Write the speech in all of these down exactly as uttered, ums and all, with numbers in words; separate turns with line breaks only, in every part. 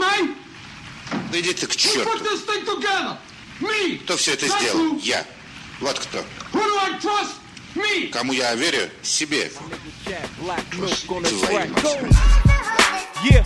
Да иди ты к черту. Кто все это сделал? Я. Вот кто. Кому я верю? Себе. Твою мать.
Yeah.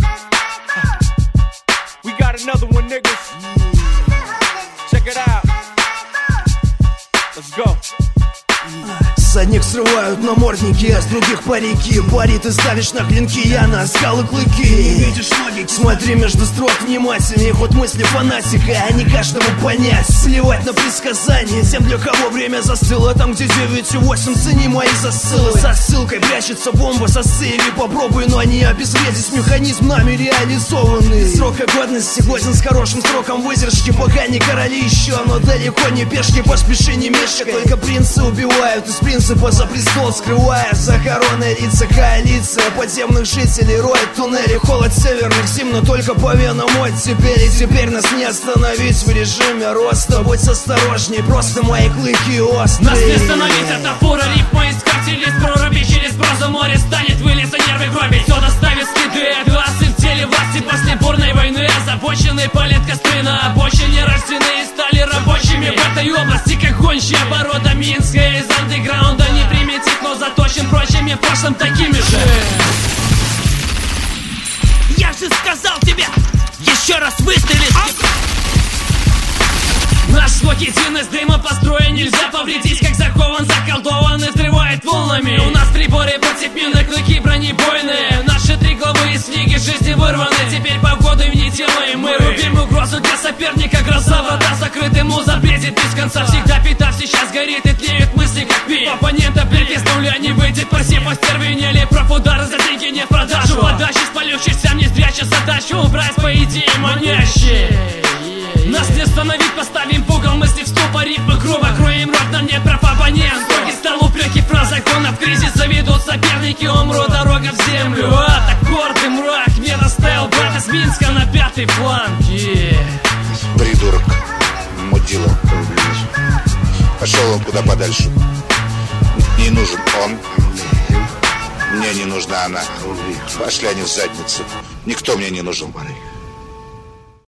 We got another one, niggas. Check it out. Let's go.
С одних срывают намордники, а с других парики. Пари ты ставишь на клинки, я на скалы клыки. Не видишь логики? Смотри между строк внимательнее. Ход мысли фанатика, а не каждому понять. Сливать на предсказания тем, для кого время застыло. Там, где девять и восемь, цени мои засылы. Со ссылкой прячется бомба, со сейви попробуй, но они обезвредить. Механизм нами реализованный. Срок годности годен с хорошим сроком выдержки. Пока не короли еще, но далеко не пешки. Поспеши, не мешкай. Только принцы убивают из принципа за престол, скрывая за короной лица. Коалиция подземных жителей роет туннели. Холод северных зим, но только по венам оттепели. Теперь нас не остановить в режиме роста. Будь осторожней, просто мои клыки острые.
Нас не остановить от опора, рифма искатель из проруби. Через прозу море станет вылиться нервы гроби. Все доставит следы, глазы в теле власти. После бурной войны озабоченный палит костры. На обочине рождены и стали рабочими в этой области, как гончая порода минская. Из андеграунда не приметит, но заточен прочими в прошлом такими же.
Я же сказал тебе еще раз выстрелить.
Наш слог един из дыма построен, нельзя повредить. Как закован, заколдован и взрывает волнами. У нас приборы против мины, клыки бронебойные. Наши три главы из книги жизни вырваны. Теперь погоду им не делаем мы. Рубим угрозу для соперника, гроза врата закрыт, ему забредит без конца. Всегда питав, сейчас горит и тлеют мысли, как пи. Оппонента, блядь, из нуля не выйдет. Просив остервенели, проф удары за деньги не в продажу. Подачи спалющихся, не спряча задачу. Убрать по идее манящие. Нас не остановить, поставим в угол мысли в ступор. Рифмы грубо, кроем рот, нам нет прав оппонент. Строгий стал упреки, фраз законов, кризис заведут соперники, умру, дорога в землю. Ад, аккорды, мрак, мне доставил брат из Минска на пятый фланг. Yeah.
Придурок, мудила. Пошел он куда подальше. Не нужен он. Мне не нужна она. Пошли они в задницу. Никто мне не нужен.